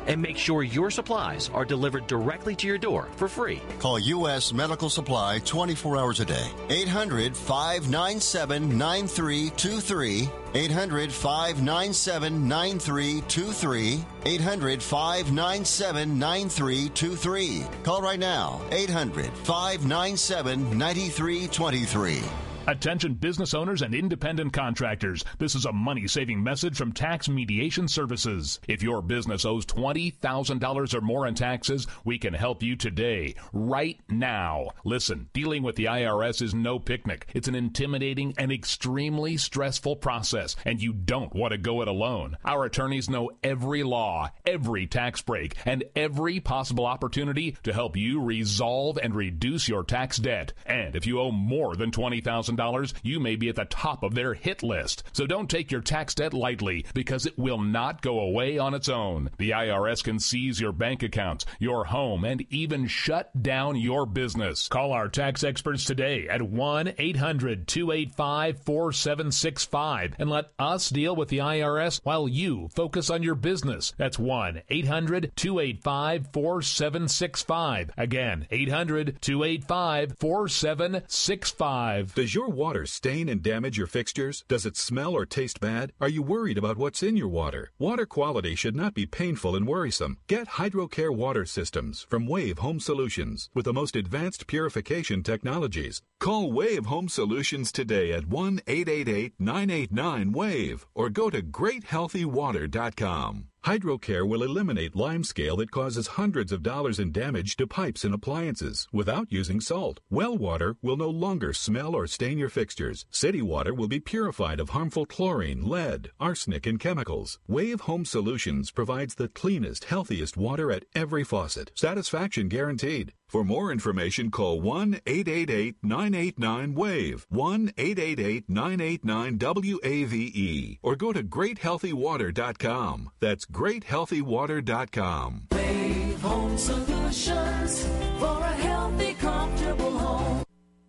and make sure your supplies are delivered directly to your door for free. Call U S Medical Supply twenty-four hours a day. eight hundred, five nine seven, nine three two three. eight hundred, five nine seven, nine three two three. eight hundred, five nine seven, nine three two three. Call right now. eight hundred, five nine seven, nine three two three. Attention business owners and independent contractors. This is a money-saving message from Tax Mediation Services. If your business owes twenty thousand dollars or more in taxes, we can help you today, right now. Listen, dealing with the I R S is no picnic. It's an intimidating and extremely stressful process, and you don't want to go it alone. Our attorneys know every law, every tax break, and every possible opportunity to help you resolve and reduce your tax debt. And if you owe more than twenty thousand dollars, you may be at the top of their hit list. So don't take your tax debt lightly, because it will not go away on its own. The I R S can seize your bank accounts, your home, and even shut down your business. Call our tax experts today at one eight hundred, two eight five, four seven six five and let us deal with the I R S while you focus on your business. That's one eight hundred, two eight five, four seven six five. Again, eight hundred, two eight five, four seven six five. Does your water stain and damage your fixtures? Does it smell or taste bad? Are you worried about what's in your water? Water quality should not be painful and worrisome. Get HydroCare water systems from Wave Home Solutions with the most advanced purification technologies. Call Wave Home Solutions today at one eight eight eight, nine eight nine, WAVE or go to great healthy water dot com. HydroCare will eliminate limescale that causes hundreds of dollars in damage to pipes and appliances without using salt. Well water will no longer smell or stain your fixtures. City water will be purified of harmful chlorine, lead, arsenic, and chemicals. Wave Home Solutions provides the cleanest, healthiest water at every faucet. Satisfaction guaranteed. For more information, call one eight eight eight, nine eight nine, WAVE, one eight eight eight, nine eight nine, W A V E, or go to great healthy water dot com. That's great healthy water dot com. Wave Home Solutions for a healthy, comfortable home.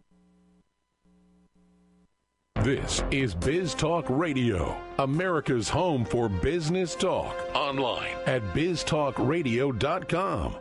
This is Biz Talk Radio, America's home for business talk. Online at biz talk radio dot com.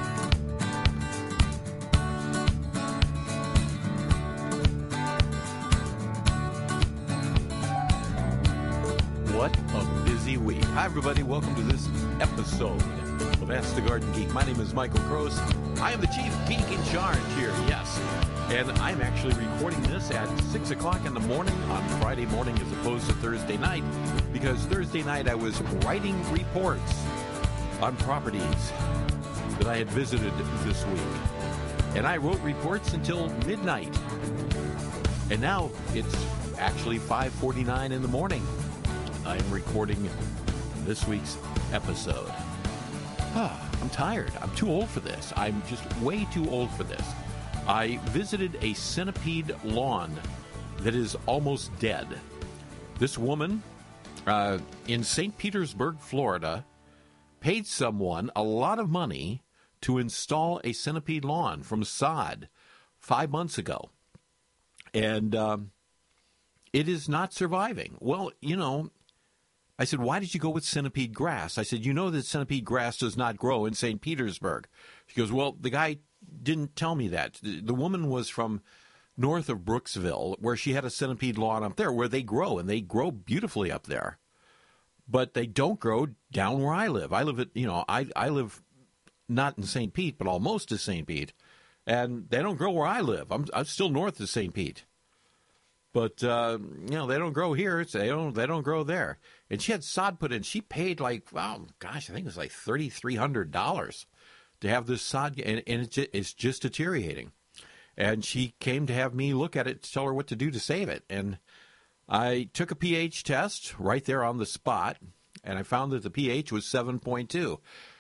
What a busy week. Hi, everybody. Welcome to this episode of Ask the Garden Geek. My name is Michael Gross. I am the chief geek in charge here, yes. And I'm actually recording this at six o'clock in the morning on Friday morning as opposed to Thursday night, because Thursday night I was writing reports on properties that I had visited this week. And I wrote reports until midnight. And now it's actually five forty-nine in the morning. I'm recording this week's episode. Ah, I'm tired. I'm too old for this. I'm just way too old for this. I visited a centipede lawn that is almost dead. This woman uh, in Saint Petersburg, Florida, paid someone a lot of money to install a centipede lawn from sod five months ago. And um, it is not surviving. Well, you know, I said, why did you go with centipede grass? I said, you know that centipede grass does not grow in Saint Petersburg. She goes, well, the guy didn't tell me that. The, the woman was from north of Brooksville, where she had a centipede lawn up there where they grow, and they grow beautifully up there. But they don't grow down where I live. I live at, you know, I, I live not in Saint Pete, but almost to Saint Pete. And they don't grow where I live. I'm, I'm still north of Saint Pete. But, uh, you know, they don't grow here. It's, they don't they don't grow there. And she had sod put in. She paid like, wow, gosh, I think it was like three thousand three hundred dollars to have this sod. And, and it's, just, it's just deteriorating. And she came to have me look at it to tell her what to do to save it. And I took a pH test right there on the spot. And I found that the pH was seven point two.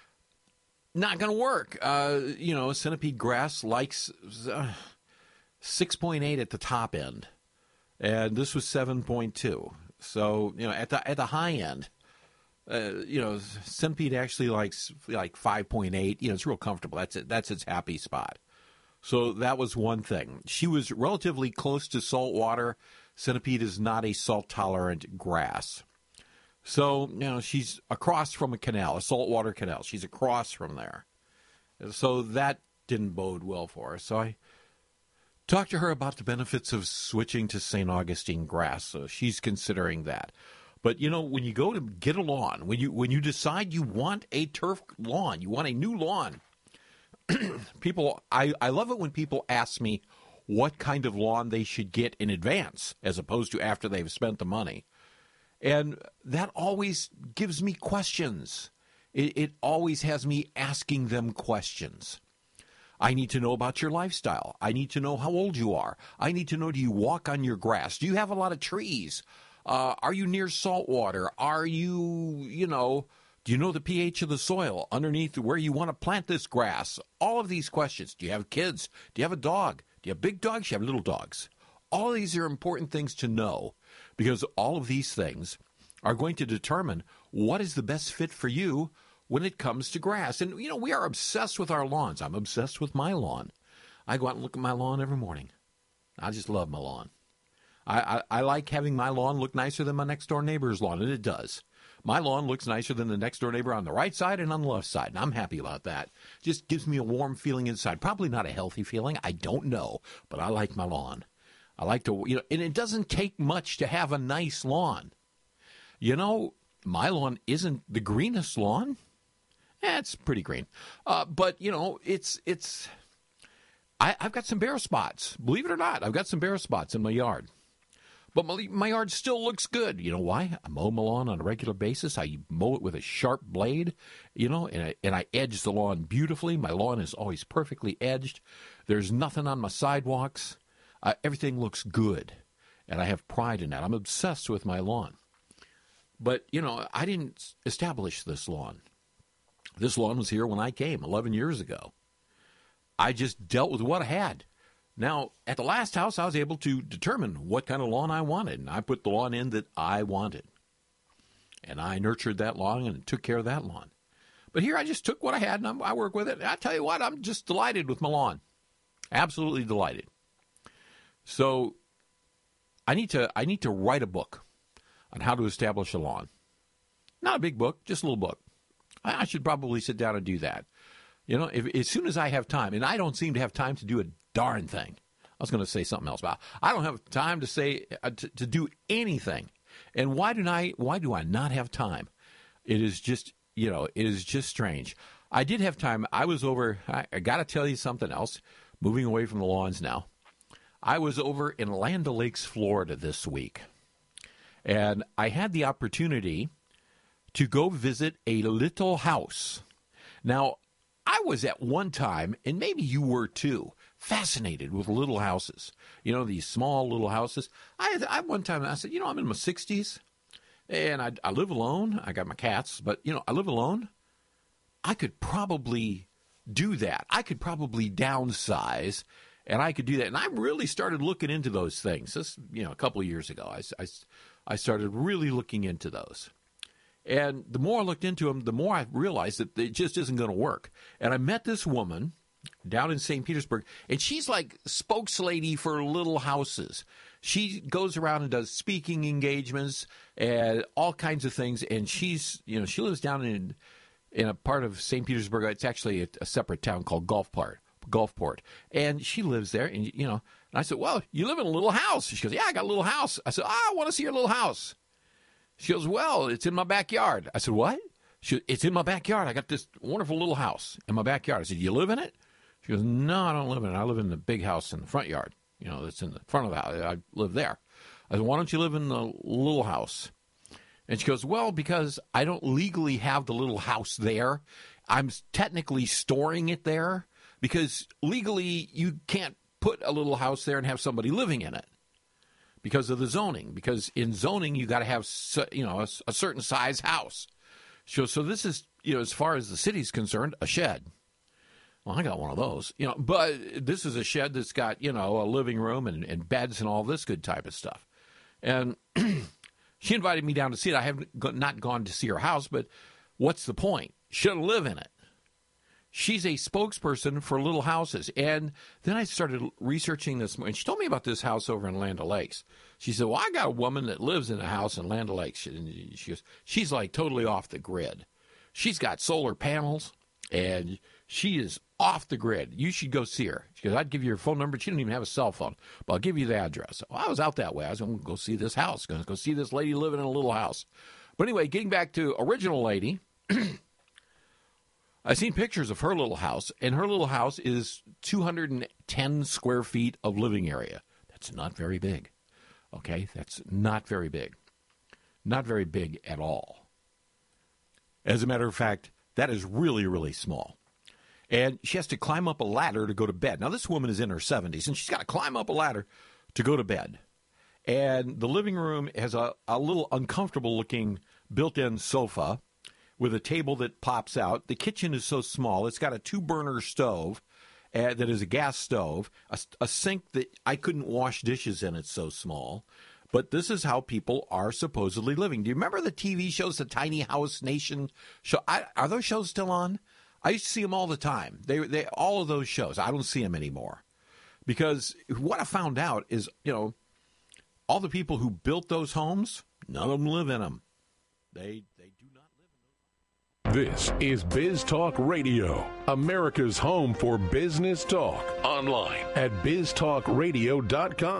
Not going to work. Uh, you know, centipede grass likes uh, six point eight at the top end. And this was seven point two. So, you know, at the at the high end, uh, you know, centipede actually likes like five point eight. You know, it's real comfortable. That's it. That's its happy spot. So that was one thing. She was relatively close to salt water. Centipede is not a salt-tolerant grass. So, you know, she's across from a canal, a saltwater canal. She's across from there. So that didn't bode well for her. So I talked to her about the benefits of switching to Saint Augustine grass. So she's considering that. But, you know, when you go to get a lawn, when you when you decide you want a turf lawn, you want a new lawn, people, I, I love it when people ask me what kind of lawn they should get in advance as opposed to after they've spent the money. And that always gives me questions. It, it always has me asking them questions. I need to know about your lifestyle. I need to know how old you are. I need to know, do you walk on your grass? Do you have a lot of trees? Uh, are you near salt water? Are you, you know, do you know the pH of the soil underneath where you want to plant this grass? All of these questions. Do you have kids? Do you have a dog? Do you have big dogs? Do you have little dogs? All of these are important things to know because all of these things are going to determine what is the best fit for you when it comes to grass. And, you know, we are obsessed with our lawns. I'm obsessed with my lawn. I go out and look at my lawn every morning. I just love my lawn. I, I, I like having my lawn look nicer than my next-door neighbor's lawn, and it does. My lawn looks nicer than the next-door neighbor on the right side and on the left side, and I'm happy about that. Just gives me a warm feeling inside. Probably not a healthy feeling. I don't know, but I like my lawn. I like to, you know, and it doesn't take much to have a nice lawn. You know, my lawn isn't the greenest lawn. Eh, it's pretty green. Uh, but, you know, it's, it's, I, I've got some bare spots. Believe it or not, I've got some bare spots in my yard. But my, my yard still looks good. You know why? I mow my lawn on a regular basis. I mow it with a sharp blade, you know, and I, and I edge the lawn beautifully. My lawn is always perfectly edged. There's nothing on my sidewalks. Uh, everything looks good, and I have pride in that. I'm obsessed with my lawn. But, you know, I didn't establish this lawn. This lawn was here when I came eleven years ago. I just dealt with what I had. Now, at the last house, I was able to determine what kind of lawn I wanted, and I put the lawn in that I wanted. And I nurtured that lawn and took care of that lawn. But here I just took what I had, and I'm, I work with it. And I tell you what, I'm just delighted with my lawn. Absolutely delighted. So I need to I need to write a book on how to establish a lawn. Not a big book, just a little book. I, I should probably sit down and do that. You know, if, as soon as I have time, and I don't seem to have time to do a darn thing. I was going to say something else about. I don't have time to say uh, to, to do anything. And why do I? Why do I not have time? It is just, you know, it is just strange. I did have time. I was over. I, I got to tell you something else. Moving away from the lawns now. I was over in Land O'Lakes, Florida this week, and I had the opportunity to go visit a little house. Now, I was at one time, and maybe you were too, fascinated with little houses. You know, these small little houses. I, I one time, I said, you know, I'm in my sixties, and I, I live alone. I got my cats, but, you know, I live alone. I could probably do that. I could probably downsize, and I could do that. And I really started looking into those things. This, you know, a couple of years ago, I, I, I started really looking into those. And the more I looked into them, the more I realized that it just isn't going to work. And I met this woman down in Saint Petersburg, and she's like spokeslady for little houses. She goes around and does speaking engagements and all kinds of things. And she's, you know, she lives down in in a part of Saint Petersburg. It's actually a, a separate town called Gulfport. Gulfport. And she lives there, and, you know, and I said, well, you live in a little house. She goes, yeah, I got a little house. I said, oh, I want to see your little house. She goes, well, it's in my backyard. I said, what? She goes, it's in my backyard. I got this wonderful little house in my backyard. I said, you live in it? She goes, no, I don't live in it. I live in the big house in the front yard. You know, that's in the front of the house. I live there. I said, why don't you live in the little house? And she goes, well, because I don't legally have the little house there. I'm technically storing it there because legally you can't put a little house there and have somebody living in it because of the zoning. Because in zoning, you got to have, you know, a, a certain size house. So, so this is, you know, as far as the city's concerned, a shed. Well, I got one of those, you know, but this is a shed that's got, you know, a living room and, and beds and all this good type of stuff. And she invited me down to see it. I have not gone to see her house, but what's the point? She doesn't live in it. she's a spokesperson for little houses. And then I started researching this, and she told me about this house over in Land O'Lakes. She said, well, I got a woman that lives in a house in Land O'Lakes. And she goes, she's like totally off the grid. She's got solar panels, and she is off the grid. You should go see her. She goes, I'd give you her phone number. She didn't even have a cell phone, but I'll give you the address. Well, I was out that way. I was going to go see this house, going to go see this lady living in a little house. But anyway, getting back to original lady, I've seen pictures of her little house, and her little house is two hundred ten square feet of living area. That's not very big. Okay, that's not very big. Not very big at all. As a matter of fact, that is really, really small. And she has to climb up a ladder to go to bed. Now, this woman is in her seventies, and she's got to climb up a ladder to go to bed. And the living room has a, a little uncomfortable-looking built-in sofa with a table that pops out. The kitchen is so small. It's got a two-burner stove uh, that is a gas stove, a, a sink that I couldn't wash dishes in. It's so small. But this is how people are supposedly living. Do you remember the T V shows, the Tiny House Nation show? I, are those shows still on? I used to see them all the time. They, they, all of those shows. I don't see them anymore. Because what I found out is, you know, all the people who built those homes, none of them live in them. They they do not live in them. This is Biz Talk Radio, America's home for business talk. Online at biz talk radio dot com.